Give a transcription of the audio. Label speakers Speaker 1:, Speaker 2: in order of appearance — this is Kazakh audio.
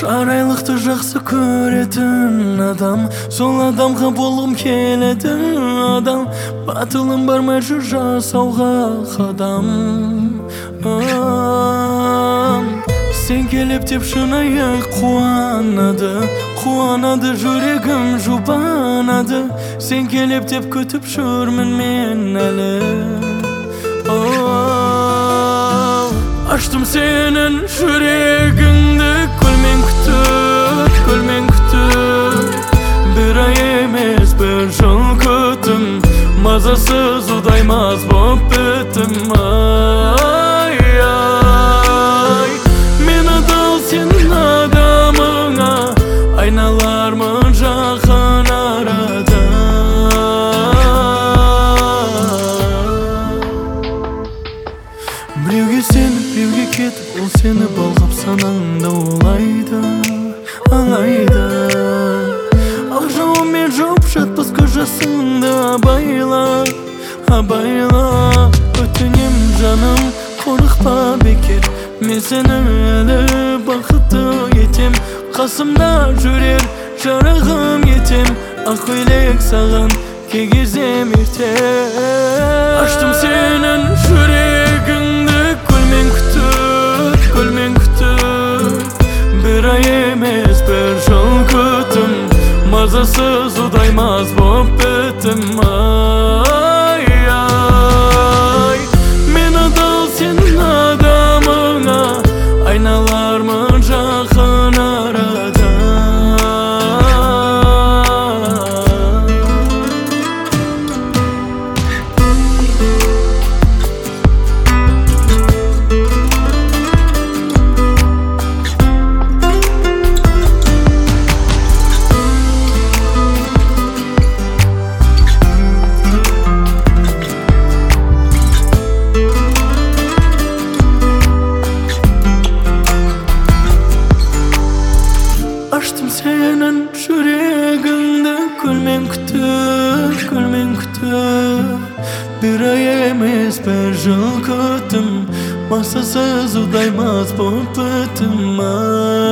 Speaker 1: Шарайлықты жақсы көретін адам, сол адамға болғым келеді адам. Батылым бармай жүр жасауға қадам. Сен келіп деп шынайы қуанады жүрегім жұбанады. Сен келіп деп күтіп жүрмін мен әлі. Аштым сенің жүрегіңді гүлмен күтіп, бір ай емес бір жыл күттім, мазасыз ұдаймас боп біттім. Мен адал сенің адамыңа, айналармын жақын арада. Біреуге сеніп, біреуге кетіп, ол сені балғап санаңда олайды, аңайды. Ақ жауынмен жауып жатпас көз жасыңды абайла. Өтінем жаным, қорықпа бекер, мен сені әлі бақытты етем. Қасымда жүрер жарығым етем, ақ көйлек саған кей кезем ерте. Аштым сенің жүрегіңді гүлмен күтіп, бір ай емес бір жыл күттім, мазасыз ұдаймас боп біттім. Мен адал сенің адамыңа, айналармын жақын арада. Аштым сенің жүрегіңді гүлмен күтіп, бір ай емес бір жыл күттім, мазасыз ұдаймас боп біттім.